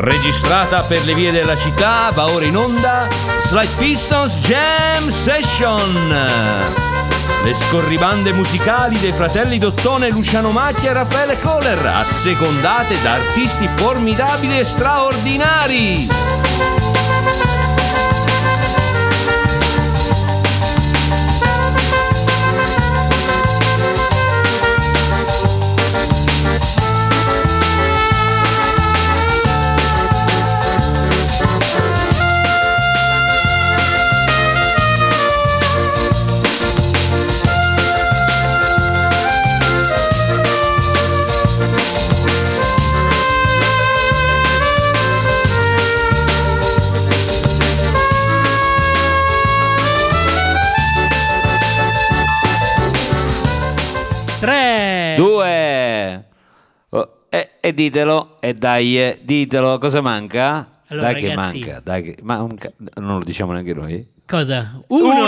Registrata per le vie della città, va ora in onda Slide Pistons Jam Session. Le scorribande musicali dei fratelli Dottone, Luciano Macchia e Raffaele Kohler, assecondate da artisti formidabili e straordinari. Due. E ditelo, e dai, ditelo, cosa manca? Allora, dai, ragazzi, che manca, dai che manca, non lo diciamo neanche noi. Cosa?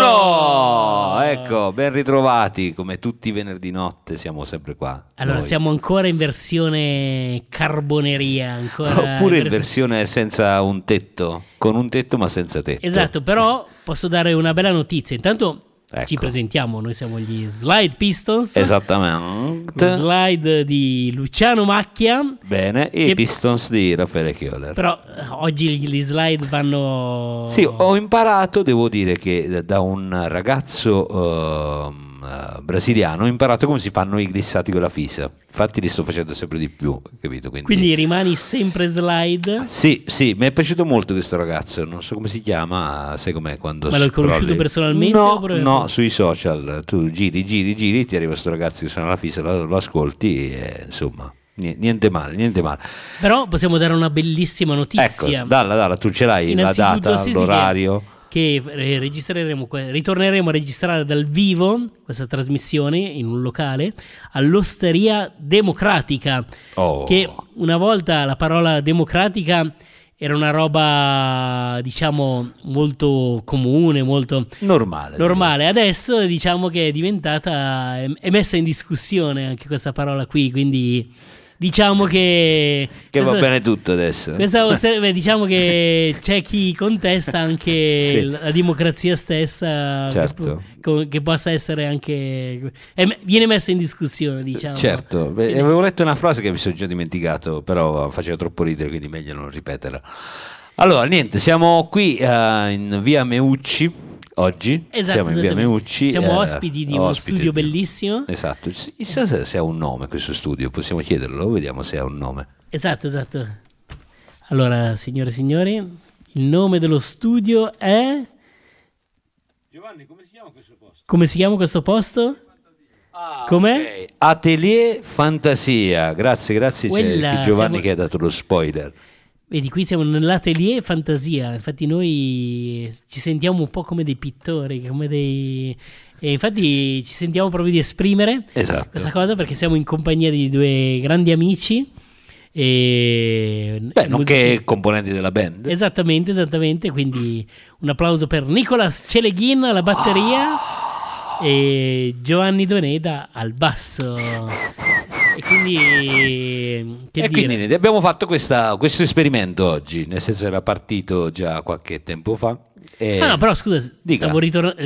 Uno! Ecco, ben ritrovati, come tutti i venerdì notte siamo sempre qua. Allora, noi. siamo ancora in versione carboneria, ancora Oppure in versione senza un tetto, con un tetto ma senza tetto. Esatto, però posso dare una bella notizia. Intanto Ecco. ci presentiamo, noi siamo gli Slide Pistons. Esattamente. Slide di Luciano Macchia. Bene, e i Pistons di Raffaele Kohler. Però oggi gli slide vanno... Sì, ho imparato, devo dire, che da un ragazzo brasiliano ho imparato come si fanno i glissati con la fisa. Infatti li sto facendo sempre di più, capito? Quindi rimani sempre slide? Sì, mi è piaciuto molto questo ragazzo, non so come si chiama, sai com'è quando... Ma l'hai conosciuto personalmente? No, sui social, tu giri, ti arriva questo ragazzo che suona la fisa, lo ascolti e insomma... Niente male. Però possiamo dare una bellissima notizia. Ecco, dalla, tu ce l'hai, la data, sì, l'orario... Che ritorneremo a registrare dal vivo questa trasmissione in un locale all'Osteria Democratica, che una volta la parola democratica era una roba, diciamo, molto comune, molto normale. Adesso diciamo che è diventata, è messa in discussione anche questa parola qui, quindi diciamo che va bene tutto adesso. Diciamo che c'è chi contesta anche sì. la democrazia stessa, certo. che possa essere anche viene messa in discussione, diciamo. Certo. Avevo letto una frase che mi sono già dimenticato, però faceva troppo ridere, quindi meglio non ripeterla. Allora, niente, siamo qui in via Meucci. Oggi siamo in via Meucci. Siamo ospiti di uno studio bellissimo. Esatto. Chissà se ha un nome questo studio, possiamo chiederlo, vediamo se ha un nome. Esatto. Allora, signore e signori, il nome dello studio è... Giovanni, come si chiama questo posto? Come si chiama questo posto? Com'è? Okay. Atelier Fantasia. Grazie, c'è Giovanni che ha dato lo spoiler. Vedi, qui siamo nell'atelier Fantasia, infatti noi ci sentiamo un po' come dei pittori, e infatti ci sentiamo proprio di esprimere questa cosa perché siamo in compagnia di due grandi amici. Nonché componenti della band. Esattamente, quindi un applauso per Nicolas Celeghin alla batteria e Giovanni Doneda al basso. E quindi abbiamo fatto questo esperimento oggi, nel senso era partito già qualche tempo fa. No, però scusa, stavo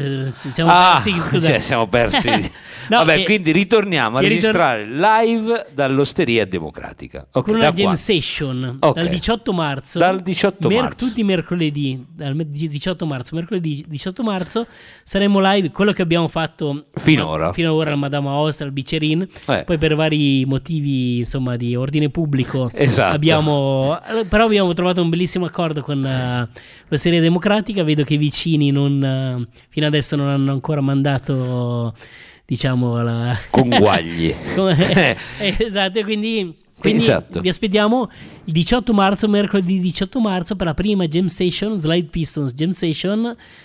siamo persi. Quindi ritorniamo a registrare live dall'Osteria Democratica. Con una jam session dal 18 marzo. Tutti mercoledì, dal 18 marzo, mercoledì 18 marzo, saremo live, quello che abbiamo fatto finora al Madama Host, al Bicerin, poi per vari motivi, insomma, di ordine pubblico. Esatto. Abbiamo trovato un bellissimo accordo con l'Osteria Democratica. Vedo che i vicini fino adesso non hanno ancora mandato, diciamo, conguagli. Esatto, quindi vi aspettiamo il 18 marzo, mercoledì 18 marzo, per la prima Jam Session, Slide Pistons Jam Session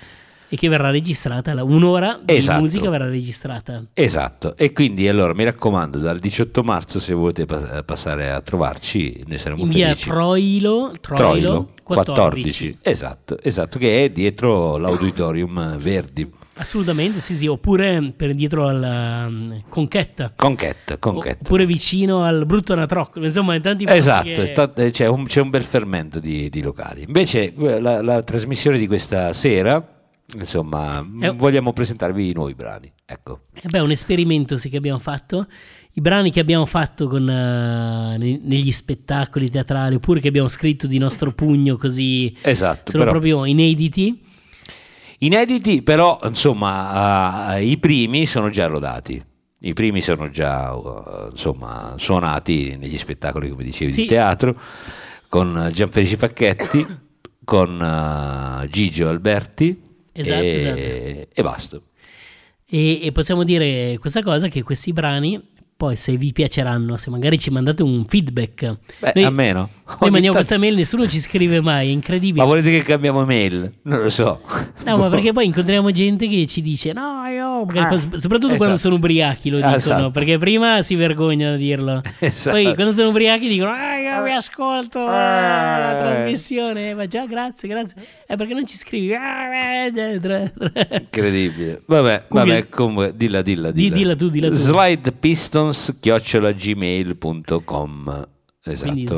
e che verrà registrata, un'ora di musica verrà registrata. Esatto, e quindi allora mi raccomando, dal 18 marzo se volete passare a trovarci ne saremo in via felici. Troilo 14. Esatto, che è dietro l'Auditorium Verdi. Assolutamente, sì, oppure per dietro alla Conchetta. Oppure vicino al Brutto Natrocco, insomma, in tanti posti. Esatto, c'è un bel fermento di locali. Invece la trasmissione di questa sera, insomma, vogliamo presentarvi i nuovi brani. Ecco. È un esperimento che abbiamo fatto. I brani che abbiamo fatto negli spettacoli teatrali, oppure che abbiamo scritto di nostro pugno, così sono proprio inediti. Inediti, però insomma i primi sono già rodati, i primi sono già insomma suonati negli spettacoli, come dicevi, di teatro, con Gianfelice Facchetti, con Gigio Alberti, e basta. E possiamo dire questa cosa, che questi brani, poi se vi piaceranno, se magari ci mandate un feedback, a meno. Noi mandiamo questa mail, nessuno ci scrive mai, è incredibile. Ma volete che cambiamo mail? Non lo so. No, ma perché poi incontriamo gente che ci dice soprattutto quando sono ubriachi lo dicono, perché prima si vergognano a dirlo. Poi quando sono ubriachi dicono io vi ascolto la trasmissione, ma già grazie, perché non ci scrivi? Incredibile. Vabbè, comunque dilla tu. slidepistons@gmail.com. Esatto. Quindi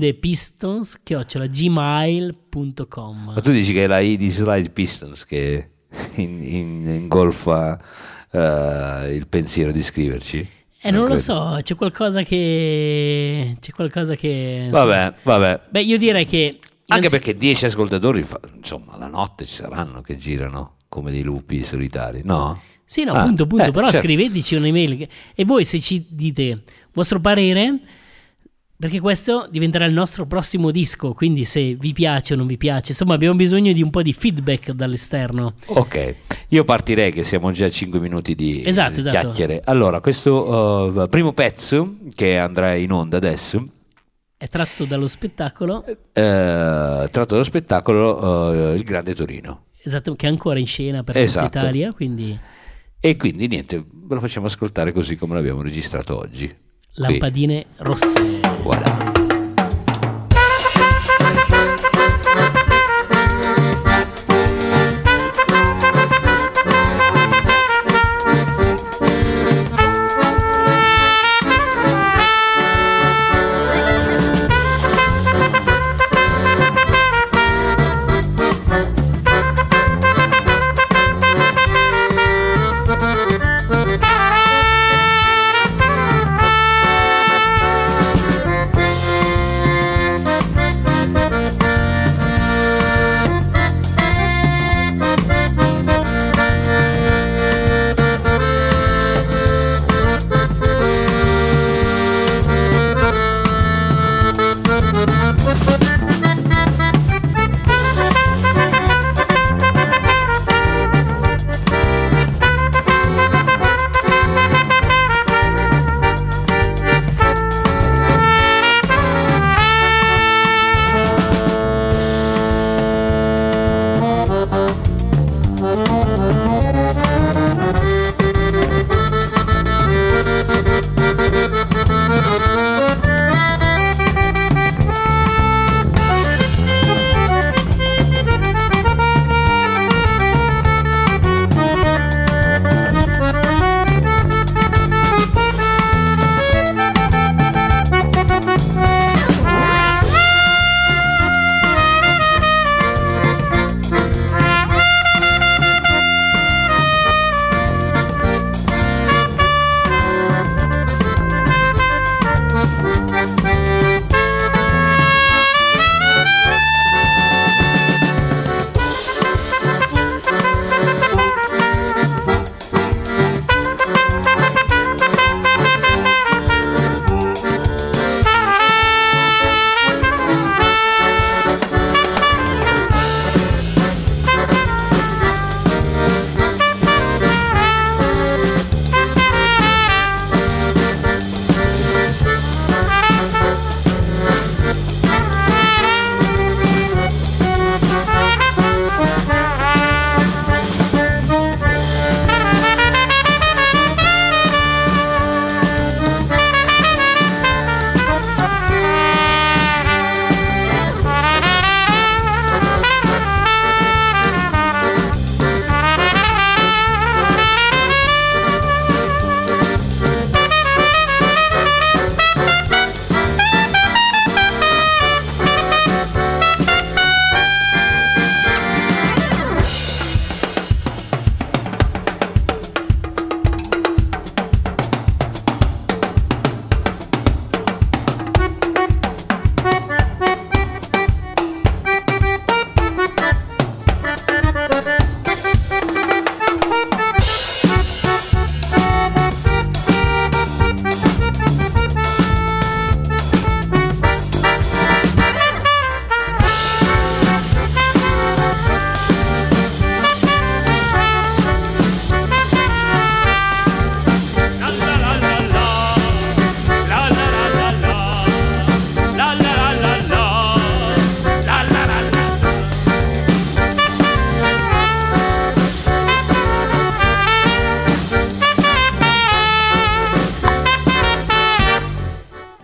slidepistons@gmail.com. Ma tu dici che è la I di Slide Pistons che ingolfa il pensiero di scriverci? Non lo so, c'è qualcosa che Vabbè. Beh, io direi che anche perché 10 ascoltatori, insomma, la notte ci saranno che girano come dei lupi solitari, no? Sì, no, punto. Però certo. Scriveteci un'email e voi, se ci dite vostro parere, perché questo diventerà il nostro prossimo disco, quindi se vi piace o non vi piace, insomma abbiamo bisogno di un po' di feedback dall'esterno. Ok, io partirei che siamo già a 5 minuti di chiacchiere. Allora, questo primo pezzo che andrà in onda adesso è tratto dallo spettacolo Il Grande Torino. Esatto, che è ancora in scena per tutta Italia, quindi... E quindi niente, ve lo facciamo ascoltare così come l'abbiamo registrato oggi. Lampadine rosse. Voilà.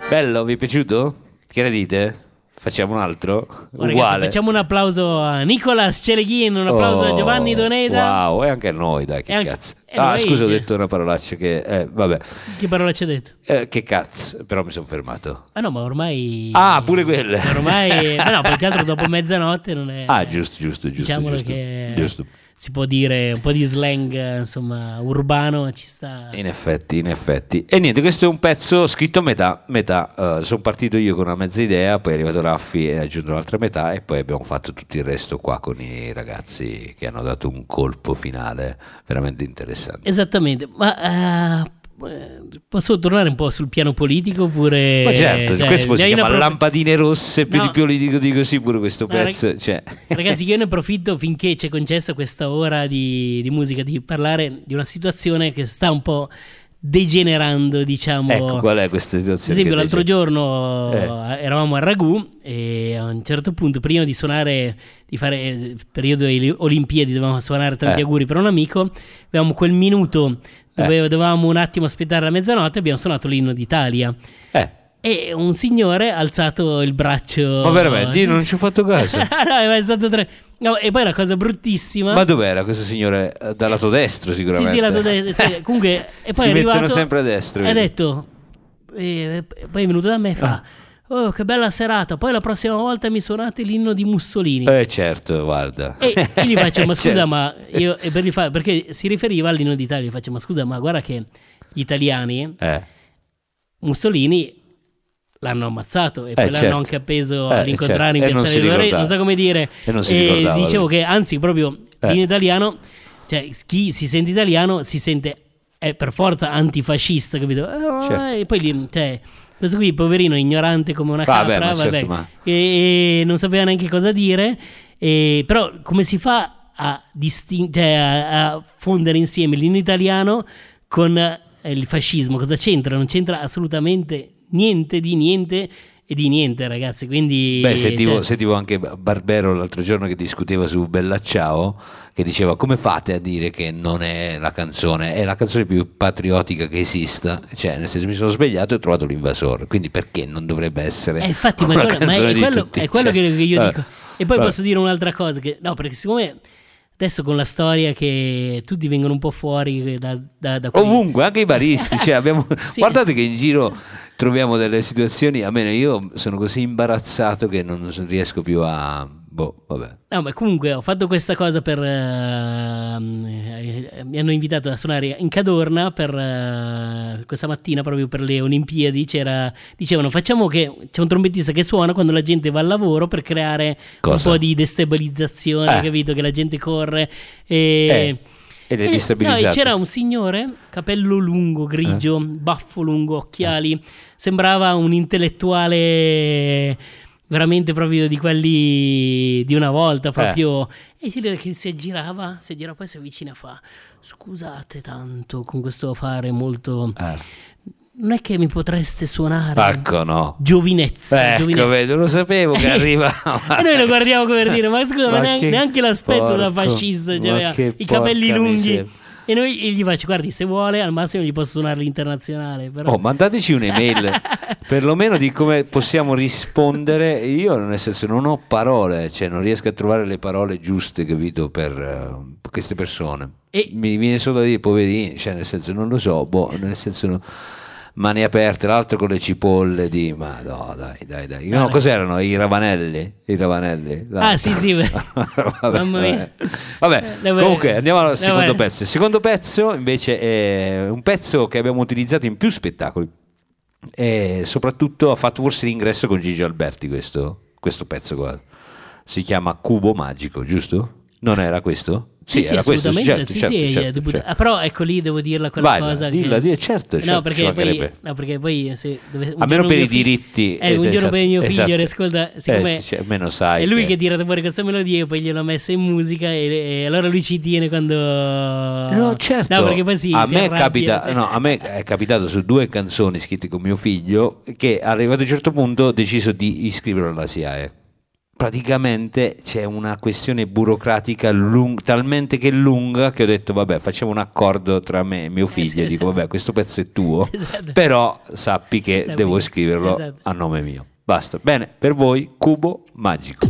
Bello, vi è piaciuto? Che ne dite? Facciamo un altro? Uguale. Ragazzi, facciamo un applauso a Nicolas Celeghin, un applauso a Giovanni Doneda. Wow, e anche a noi, dai, che cazzo. Scusa, ho detto una parolaccia che... vabbè. Che parolaccia hai detto? Che cazzo, però mi sono fermato. Ah no, ma ormai... pure quelle. Ormai... no, perché altro dopo mezzanotte non è... Giusto. Diciamolo che... Giusto. Si può dire un po' di slang, insomma, urbano, ci sta. In effetti. E niente, questo è un pezzo scritto a metà. Sono partito io con una mezza idea, poi è arrivato Raffi e ha aggiunto l'altra metà e poi abbiamo fatto tutto il resto qua con i ragazzi che hanno dato un colpo finale veramente interessante. Esattamente, ma... posso tornare un po' sul piano politico oppure... Ma certo, questo si chiama lampadine rosse, più di politico di così pure questo pezzo. Ragazzi, io ne approfitto finché ci è concessa questa ora di musica di parlare di una situazione che sta un po' degenerando, diciamo. Ecco, qual è questa situazione? Ad esempio, l'altro giorno eravamo a Ragù e a un certo punto, prima di suonare, di fare il periodo delle Olimpiadi, dovevamo suonare tanti auguri per un amico, avevamo quel minuto dove dovevamo un attimo aspettare la mezzanotte, abbiamo suonato l'inno d'Italia. E un signore ha alzato il braccio. Ma veramente? Io non ci ho fatto caso. No, è stato no, e poi la cosa bruttissima. Ma dov'era questo signore? Dal lato destro sicuramente. Sì, lato destro. Sì. Comunque, e poi si è arrivato, mettono sempre a destra. E ha detto, poi è venuto da me e fa... Oh, che bella serata, poi la prossima volta mi suonate l'inno di Mussolini. Certo, guarda. E gli faccio, ma scusa, certo. Ma io, perché si riferiva all'inno d'Italia, gli faccio, ma scusa, ma guarda che gli italiani Mussolini l'hanno ammazzato e poi l'hanno anche appeso all'incontrare in Piazzale di Loreto, non so come dire. E dicevo che anzi proprio l'inno italiano, cioè chi si sente italiano si sente per forza antifascista, capito? Certo. E poi lì, cioè... Questo qui, poverino, ignorante come una capra, certo, e non sapeva neanche cosa dire, però come si fa a a fondere insieme l'inno italiano con il fascismo? Cosa c'entra? Non c'entra assolutamente niente di niente e di niente, ragazzi. Quindi sentivo anche Barbero l'altro giorno che discuteva su Bella Ciao, che diceva: come fate a dire che non è la canzone, è la canzone più patriottica che esista? Cioè, nel senso, mi sono svegliato e ho trovato l'invasore, quindi perché non dovrebbe essere infatti, una canzone di tutti? È quello che io dico. E poi posso dire un'altra cosa, che no, perché siccome adesso con la storia che tutti vengono un po' fuori da ovunque, anche i baristi, cioè abbiamo sì. Guardate che in giro troviamo delle situazioni, almeno io sono così imbarazzato che non riesco più a... vabbè. No, ma comunque ho fatto questa cosa per... mi hanno invitato a suonare in Cadorna per questa mattina, proprio per le Olimpiadi. Dicevano, facciamo che c'è un trombettista che suona quando la gente va al lavoro per creare un po' di destabilizzazione, capito? Che la gente corre e le destabilizzate. No, c'era un signore, capello lungo, grigio, baffo lungo, occhiali, sembrava un intellettuale... veramente proprio di quelli di una volta proprio e che si girava poi si avvicina e fa: scusate tanto con questo fare molto non è che mi potreste suonare ecco no giovinezza vedo, lo sapevo che arrivava e noi lo guardiamo come per dire: ma scusa, ma neanche l'aspetto da fascista, cioè, i capelli lunghi. E noi gli faccio: guardi, se vuole al massimo gli posso suonare l'internazionale, però... mandateci un'email perlomeno di come possiamo rispondere. Io nel senso non ho parole, cioè non riesco a trovare le parole giuste, capito, per queste persone. Mi viene solo da dire poverini, cioè nel senso non lo so, nel senso no, mani aperte, l'altro con le cipolle di... ma no, dai. No, cos'erano? I ravanelli? Sì, mamma mia. Vabbè, comunque andiamo al secondo pezzo. Il secondo pezzo invece è un pezzo che abbiamo utilizzato in più spettacoli e soprattutto ha fatto forse l'ingresso con Gigi Alberti questo pezzo qua. Si chiama Cubo Magico, giusto? Non era questo? Sì, era questo, certo. Però ecco, lì devo dirla quella cosa. Dilla, certo. No, perché poi se almeno per i diritti. Un giorno poi mio figlio ascolta, siccome meno sai. è lui che tira fuori questa melodia e poi gliel'ho messa in musica e allora lui ci tiene quando... No, certo. No, perché poi a me è capitato su 2 canzoni scritte con mio figlio che arrivato a un certo punto ho deciso di iscriverlo alla SIAE. praticamente c'è una questione burocratica talmente che lunga che ho detto vabbè, facciamo un accordo tra me e mio figlio, e dico vabbè, questo pezzo è tuo, però sappi che devo scriverlo a nome mio. Basta. Bene, per voi Cubo Magico.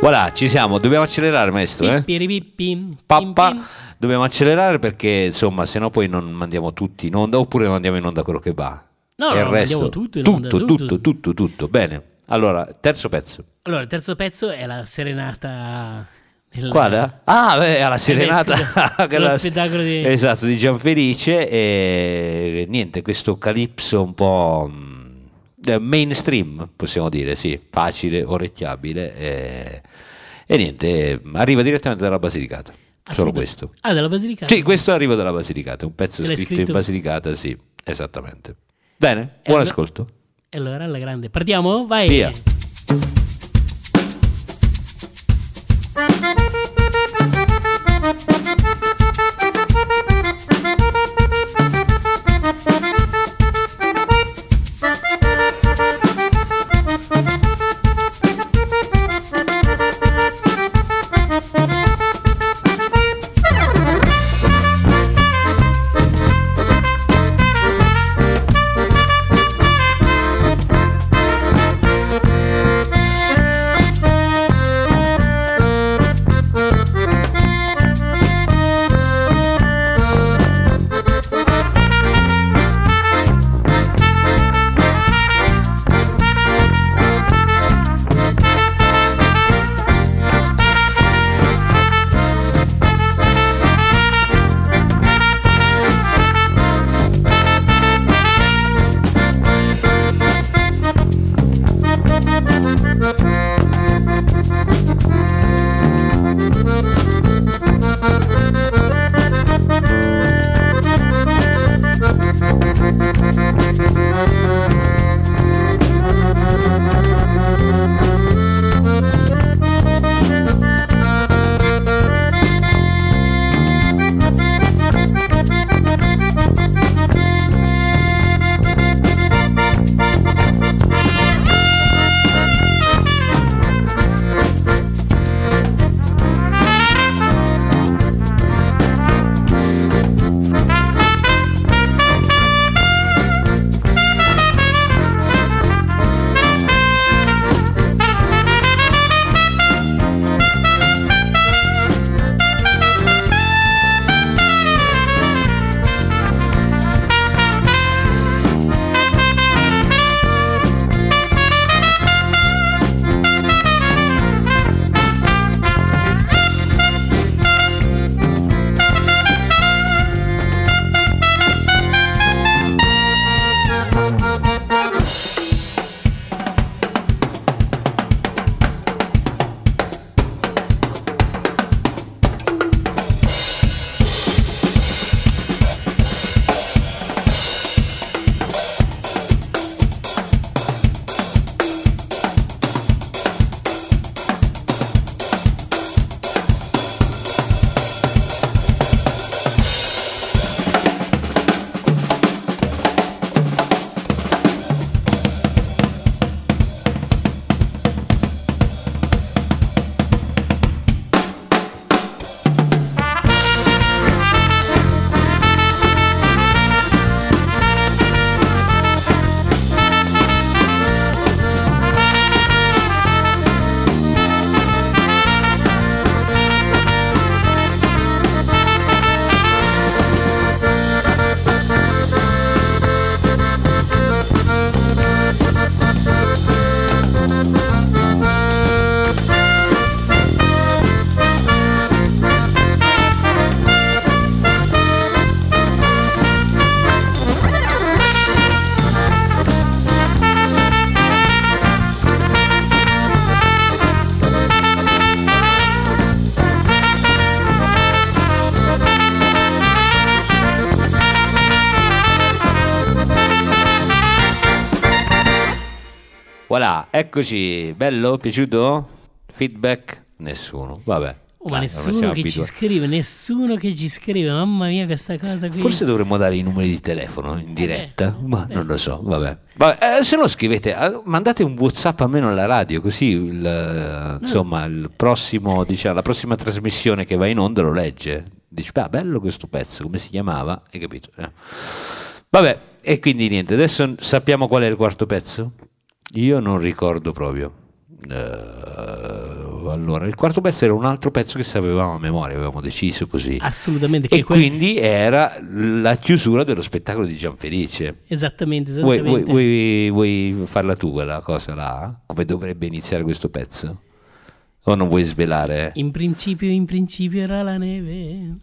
Voilà, ci siamo, dobbiamo accelerare, maestro, Pappa, dobbiamo accelerare perché insomma, se no poi non mandiamo tutti in onda, oppure mandiamo in onda quello che va. No, il resto, mandiamo tutto in onda, tutto. Bene. Allora, terzo pezzo. Allora, il terzo pezzo è la serenata. Quale? La serenata. Lo spettacolo di... Esatto, di Gianfelice. E niente, questo calipso un po' mainstream, possiamo dire, sì, facile, orecchiabile. E niente, arriva direttamente dalla Basilicata. Solo questo. Dalla Basilicata? Sì, questo arriva dalla Basilicata, un pezzo scritto in Basilicata, sì, esattamente. Bene, buon ascolto. E allora alla grande. Partiamo? Vai! Via! Voilà, eccoci, bello, piaciuto? Feedback? Nessuno, vabbè. Ma nessuno che ci scrive, mamma mia questa cosa qui. Forse dovremmo dare i numeri di telefono in diretta, ma non lo so, vabbè. Se no scrivete, mandate un WhatsApp almeno alla radio, così insomma il prossimo, diciamo, la prossima trasmissione che va in onda lo legge. Dici, bello questo pezzo, come si chiamava? Hai capito? Vabbè, e quindi niente, adesso sappiamo qual è il quarto pezzo? Io non ricordo proprio. bravo. Allora, il quarto pezzo era un altro pezzo che sapevamo a memoria, avevamo deciso così. Assolutamente. E quindi era la chiusura dello spettacolo di Gianfelice. Esattamente. Vuoi farla tu quella cosa là? Come dovrebbe iniziare questo pezzo? O non vuoi svelare? In principio era la neve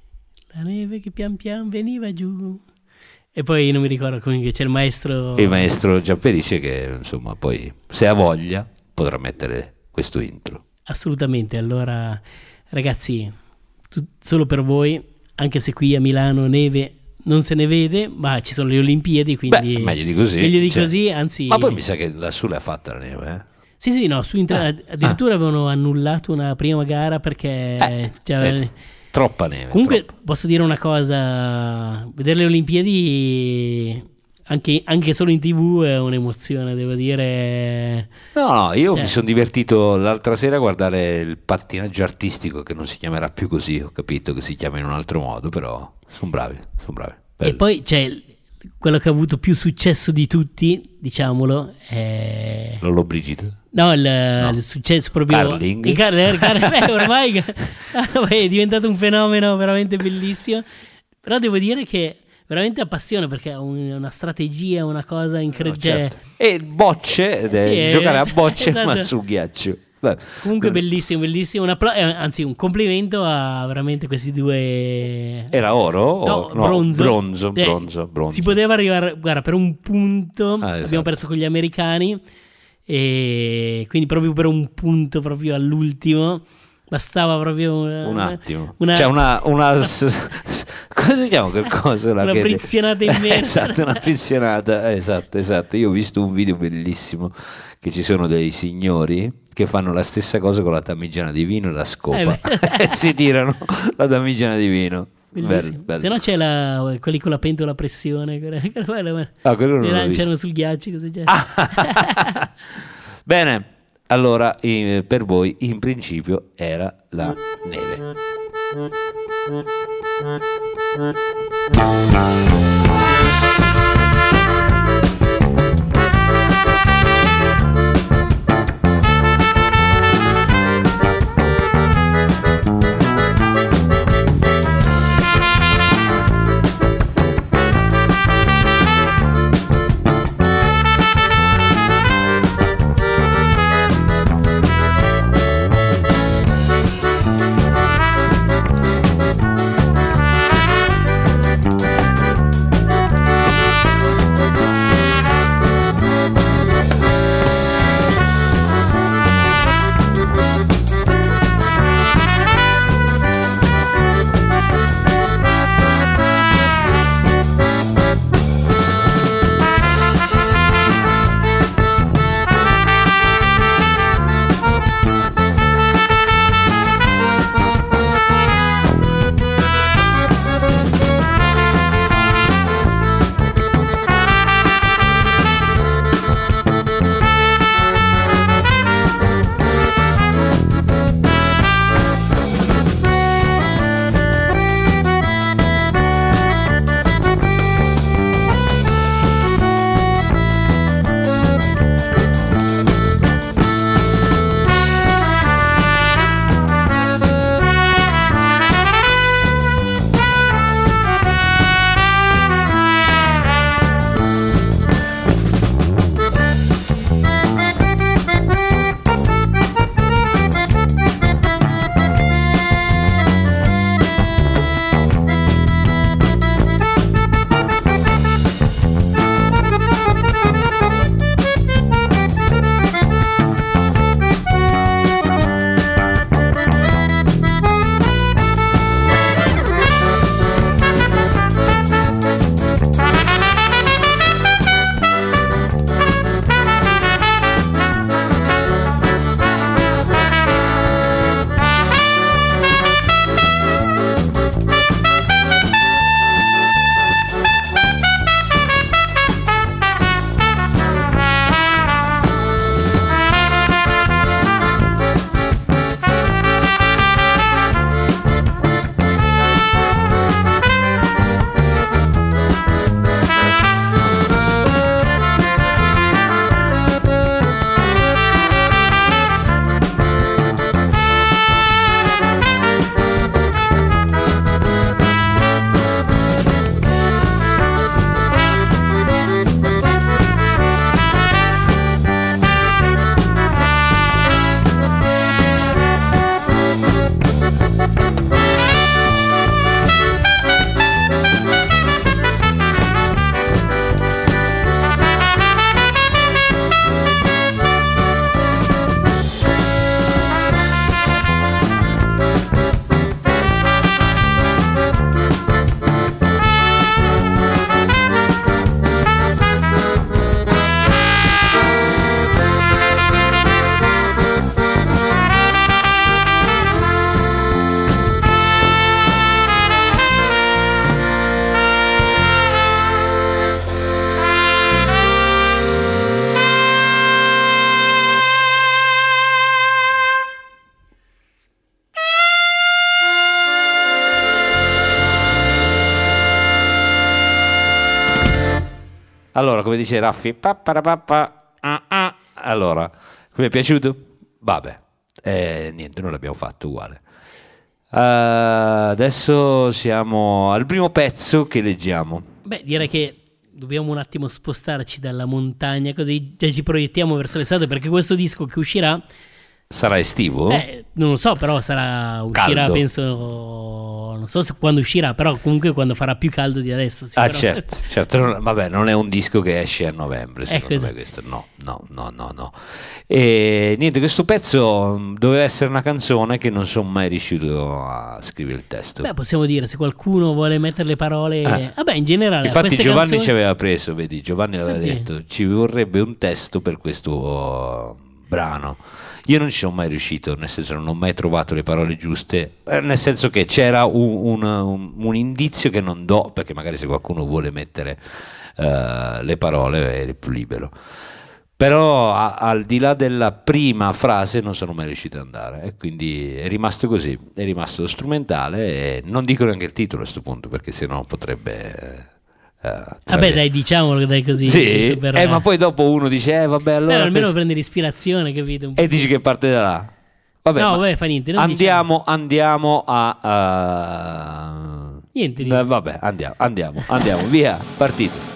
che pian pian veniva giù. E poi non mi ricordo comunque c'è il maestro Gianfelice che insomma poi se ha voglia potrà mettere questo intro. Assolutamente. Allora ragazzi, solo per voi, anche se qui a Milano neve non se ne vede, ma ci sono le Olimpiadi, quindi meglio di così, anzi. Ma poi mi sa che lassù l'ha fatta la neve, Sì, no, addirittura avevano annullato una prima gara perché troppa neve. Comunque posso dire una cosa, vedere le Olimpiadi anche solo in TV è un'emozione, devo dire. No, io mi sono divertito l'altra sera a guardare il pattinaggio artistico, che non si chiamerà più così, ho capito che si chiama in un altro modo, però sono bravi. E poi c'è quello che ha avuto più successo di tutti, diciamolo, è Lollobrigida. No, il successo proprio Carling. Ormai è diventato un fenomeno veramente bellissimo. Però devo dire che veramente appassiona, perché è una strategia, una cosa incredibile. Certo. E bocce, giocare a bocce, esatto. Ma sul ghiaccio. Comunque bellissimo. Anzi, un complimento a veramente questi due. Era oro? No, bronzo. Si poteva arrivare, guarda, per un punto abbiamo perso con gli americani, e quindi proprio per un punto, proprio all'ultimo bastava proprio un attimo, cosa si chiama quel coso là? Una frizzionata in mezzo. Esatto, una frizzionata, esatto. Io ho visto un video bellissimo che ci sono dei signori che fanno la stessa cosa con la damigiana di vino e la scopa e si tirano la damigiana di vino. Bello. Se no c'è quelli con la pentola a pressione, quello non li lanciano visto. Sul ghiaccio, così c'è. Bene, allora per voi in principio era la neve. Allora, come dice Raffi, allora, come è piaciuto? Vabbè, niente, noi l'abbiamo fatto uguale. Adesso siamo al primo pezzo che leggiamo. Beh, direi che dobbiamo un attimo spostarci dalla montagna, così già ci proiettiamo verso l'estate, perché questo disco che uscirà sarà estivo? Non lo so, però uscirà, caldo. Penso, non so quando uscirà, però comunque quando farà più caldo di adesso. Certo, vabbè, non è un disco che esce a novembre, secondo me questo, no. E niente, questo pezzo doveva essere una canzone che non sono mai riuscito a scrivere il testo. Beh, possiamo dire, se qualcuno vuole mettere le parole, vabbè, in generale. Infatti Giovanni canzoni... ci aveva preso, vedi, Giovanni aveva detto, ci vorrebbe un testo per questo brano. Io non ci sono mai riuscito, nel senso non ho mai trovato le parole giuste, nel senso che c'era un indizio che non do, perché magari se qualcuno vuole mettere le parole è più libero. Però al di là della prima frase non sono mai riuscito ad andare, e quindi è rimasto così, è rimasto strumentale, e non dico neanche il titolo a questo punto, perché sennò potrebbe... vabbè, dai, diciamolo, dai, così sì, ma poi dopo uno dice vabbè, allora almeno prende l'ispirazione, capito? E dici che parte da là. Vabbè, no, vabbè, fa niente, andiamo a niente, vabbè, andiamo via, partito.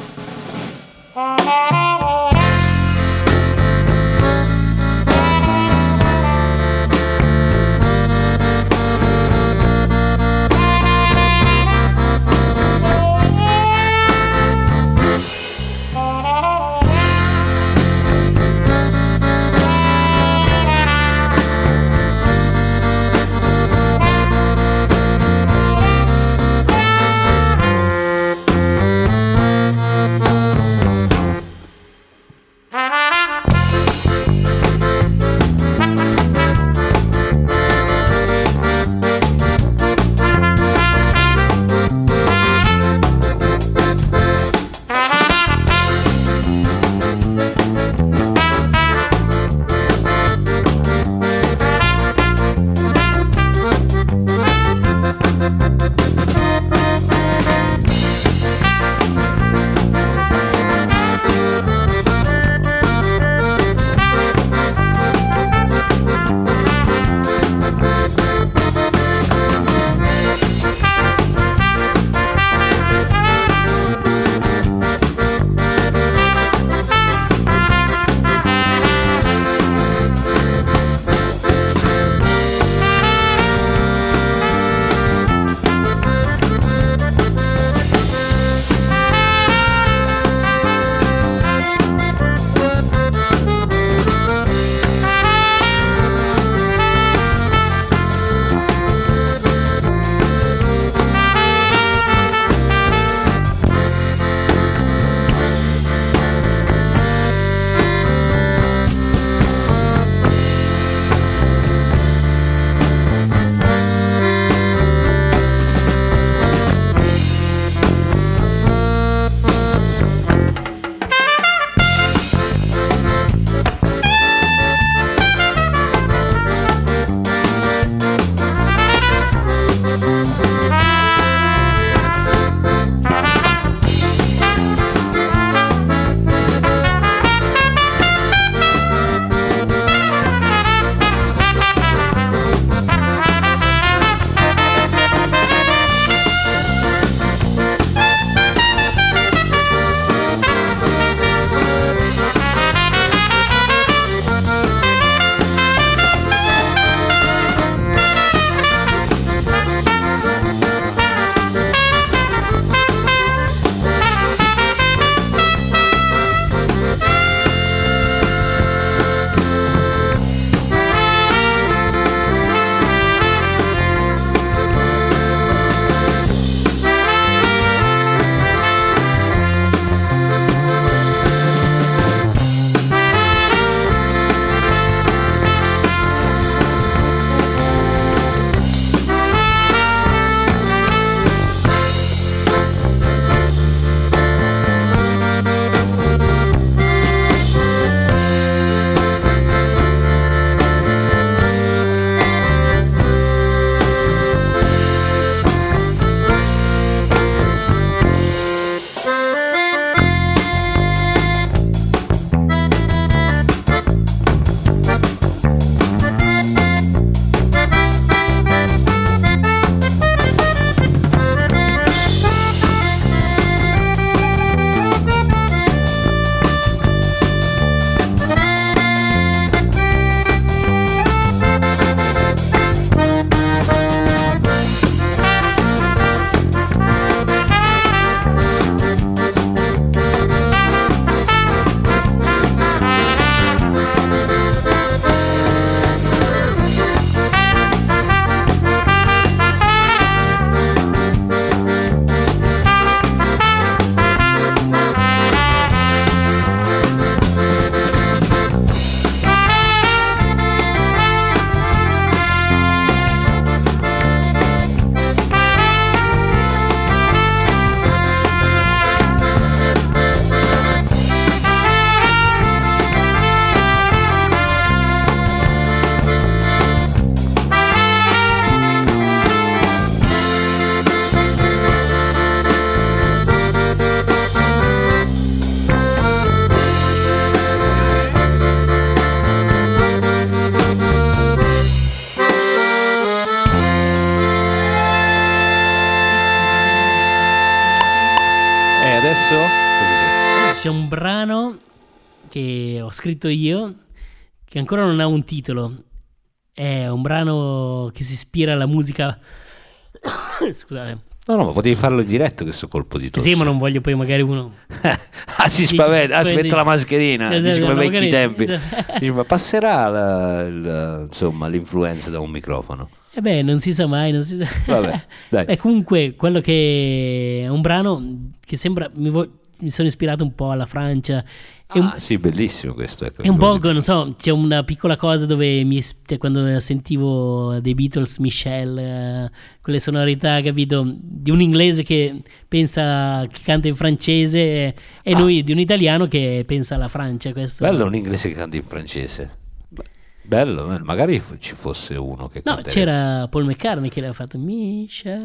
brano che ho scritto io, che ancora non ha un titolo. È un brano che si ispira alla musica. Scusate. No, ma potevi farlo in diretto questo colpo di tosse. Sì, ma non voglio poi magari uno... si spaventa, si mette la mascherina, esatto, dice come vecchi magari... tempi. Esatto. Dice, ma passerà insomma l'influenza da un microfono? Non si sa mai, non si sa. Vabbè, dai. Comunque, quello che è un brano che sembra... Mi sono ispirato un po' alla Francia. Sì, bellissimo questo. Ecco, è un po', non so, c'è una piccola cosa dove quando sentivo dei Beatles, Michel, quelle sonorità, capito, di un inglese che pensa, che canta in francese e noi di un italiano che pensa alla Francia. Questo. Bello un inglese che canta in francese. Bello, magari ci fosse uno che no, c'era Paul McCartney che l'ha fatto Michel.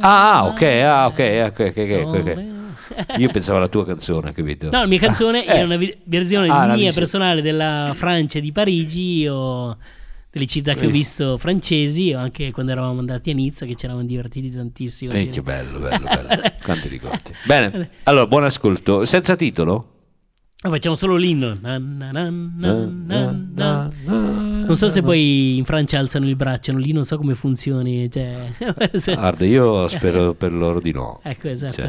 Ok. Io pensavo alla tua canzone, capito? No, la mia canzone è una versione mia personale della Francia, di Parigi o delle città che ho visto francesi, o anche quando eravamo andati a Nizza, che ci eravamo divertiti tantissimo. Che bello. Quanti ricordi. Bene, allora buon ascolto. Senza titolo? Facciamo solo l'inno. Non so se poi in Francia alzano il braccio, lì non so come funzioni. Guarda, io spero per loro di no. Ecco, esatto.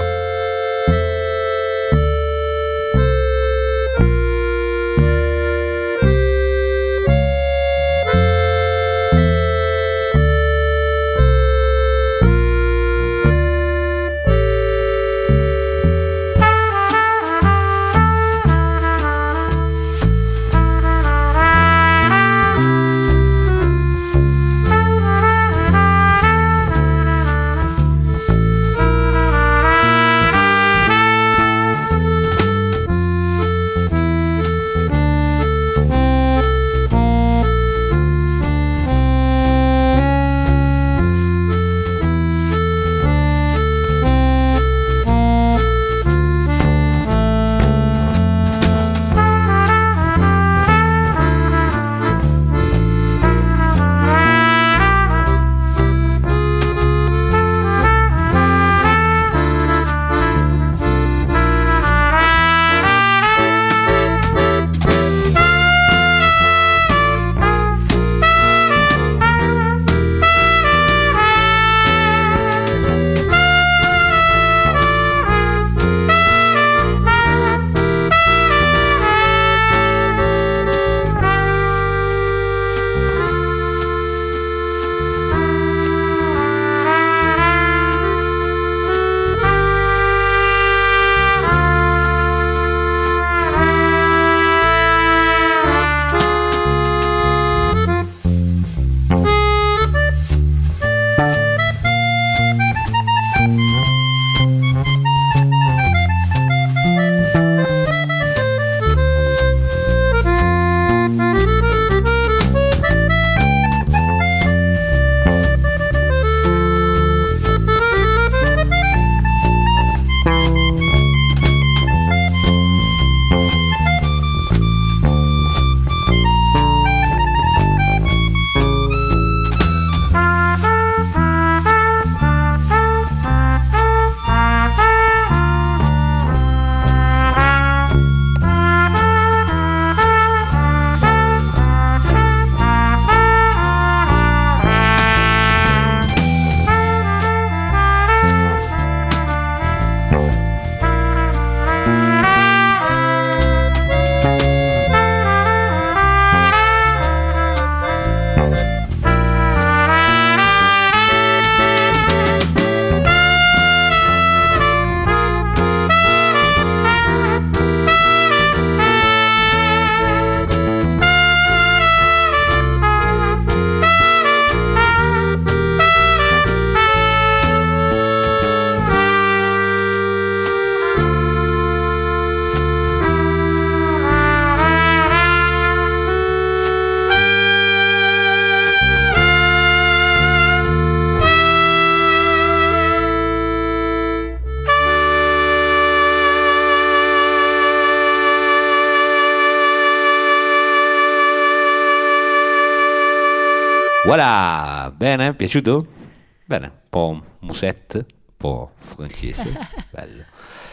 Voilà, bene, piaciuto? Bene, un po' musette, un po' francese, bello.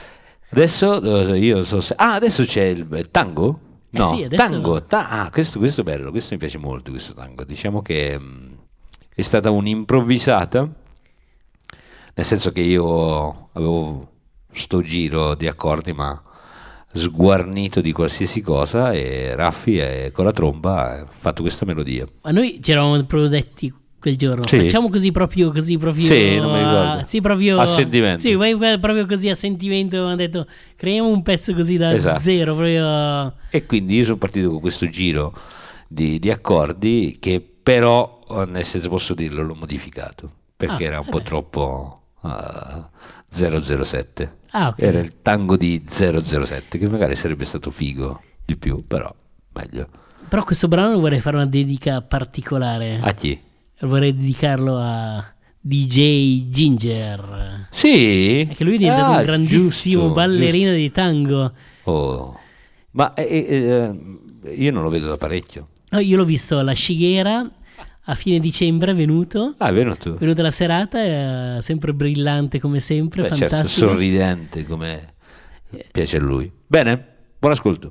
Adesso io so se... adesso c'è il tango? No, sì, adesso... tango. Questo è bello, questo mi piace molto, questo tango. Diciamo che è stata un'improvvisata, nel senso che io avevo sto giro di accordi, ma sguarnito di qualsiasi cosa, e Raffi con la tromba ha fatto questa melodia. Ma noi ci eravamo proprio detti quel giorno, sì. Facciamo così proprio sì, non mi ricordo. Sì, proprio a sentimento. Sì, proprio così a sentimento. Hanno detto creiamo un pezzo così da zero proprio. E quindi io sono partito con questo giro di accordi, che però, nel senso, posso dirlo, l'ho modificato perché era un po' troppo 007. Okay. Era il tango di 007, che magari sarebbe stato figo di più, però meglio. Però questo brano vorrei fare una dedica particolare. A chi? Vorrei dedicarlo a DJ Ginger. Sì? Perché lui è diventato un grandissimo giusto, ballerino di tango. Oh. Ma io non lo vedo da parecchio. No, io l'ho visto alla Scighera a fine dicembre, è venuto. È venuto. È venuta la serata, sempre brillante come sempre. Beh, fantastico. certo, sorridente come piace a lui. Bene, buon ascolto.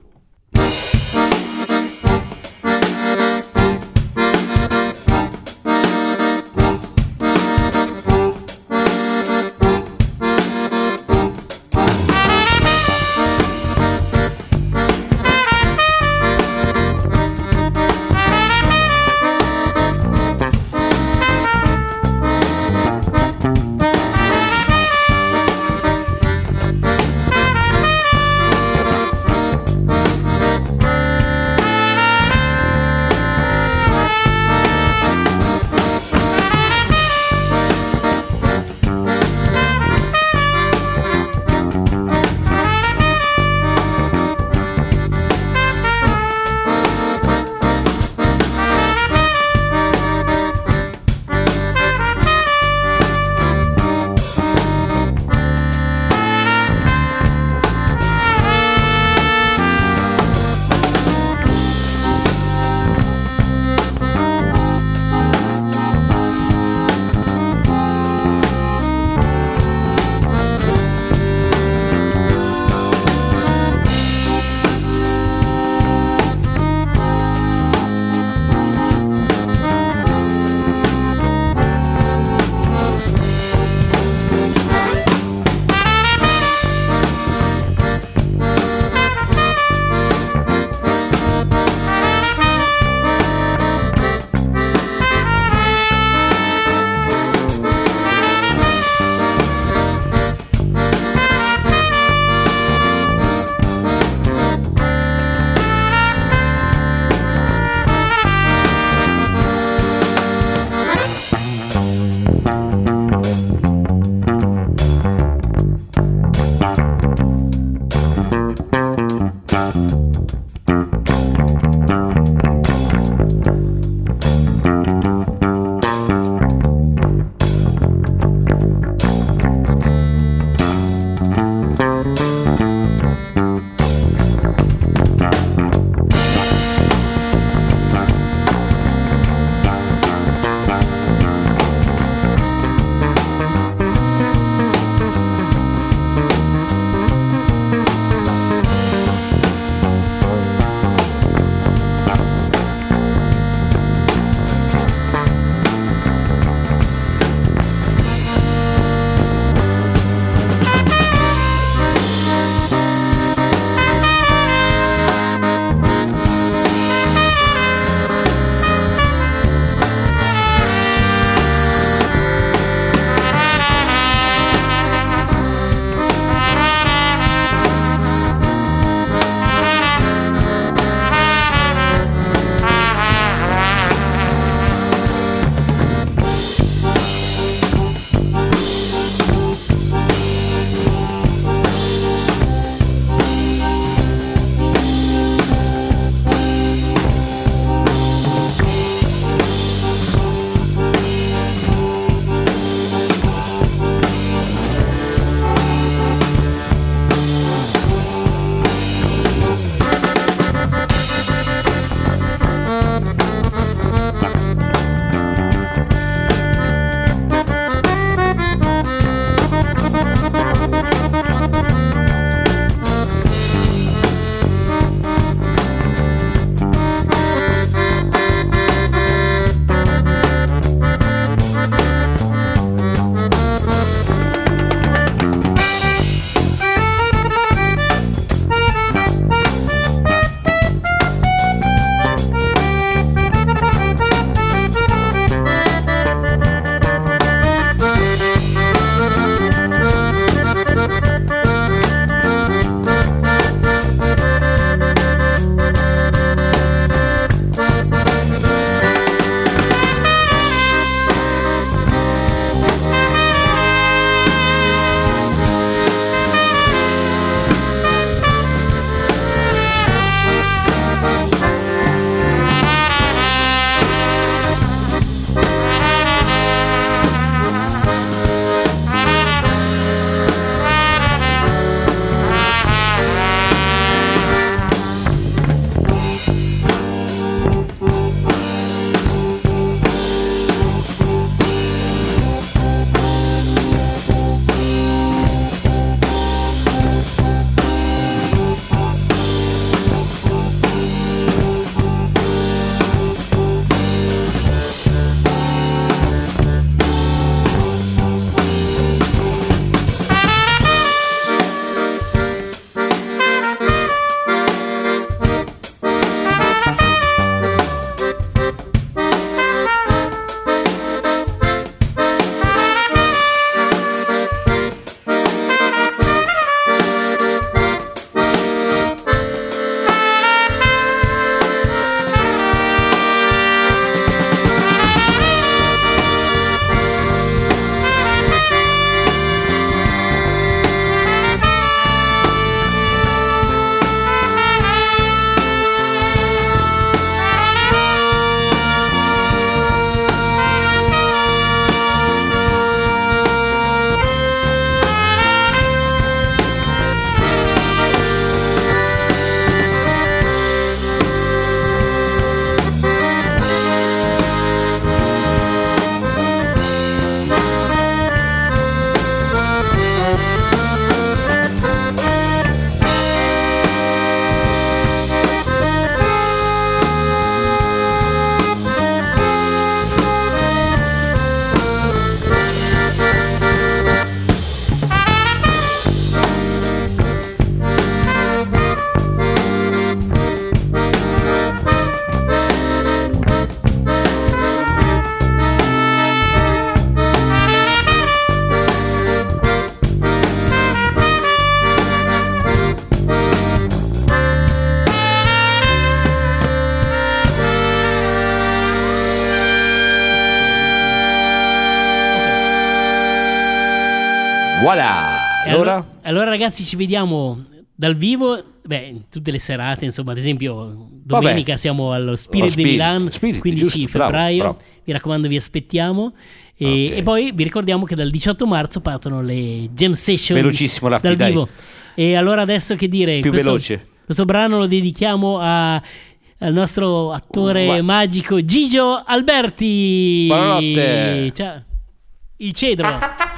Voilà. Allora ragazzi, ci vediamo dal vivo, tutte le serate, insomma. Ad esempio domenica siamo allo Spirit di Milan, 15 giusto, febbraio, bravo. Mi raccomando, vi aspettiamo. E poi vi ricordiamo che dal 18 marzo partono le Jam Session velocissimo dal vivo. E allora adesso che dire, più veloce. Questo brano lo dedichiamo al nostro attore magico Gigio Alberti. Buonanotte. Ciao. Il cedro.